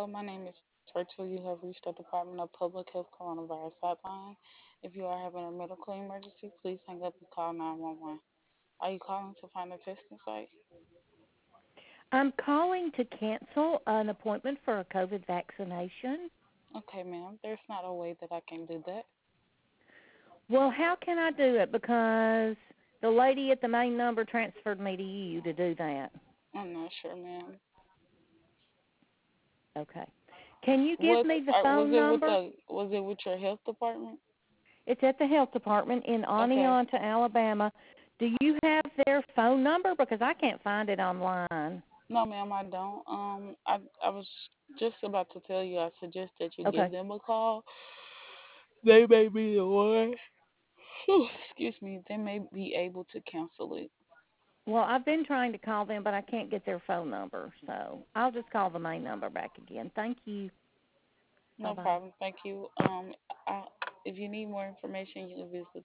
my name is Rachel. You have reached the Department of Public Health Coronavirus Hotline. If you are having a medical emergency, please hang up and call 911. Are you calling to find a testing site? I'm calling to cancel an appointment for a COVID vaccination. Okay, ma'am. There's not a way that I can do that. Well, how can I do it? Because the lady at the main number transferred me to you to do that. I'm not sure, ma'am. Okay. Can you give What's me the was phone it with number? the was it with your health department? It's at the health department in Okay. Oneonta, Alabama. Do you have their phone number? Because I can't find it online. No, ma'am, I don't. I was just about to tell you. I suggest that you give Okay. them a call. They may be the one. Excuse me. They may be able to cancel it. Well, I've been trying to call them, but I can't get their phone number. So I'll just call the main number back again. Thank you. No Bye-bye. problem. Thank you. I, if you need more information, you can visit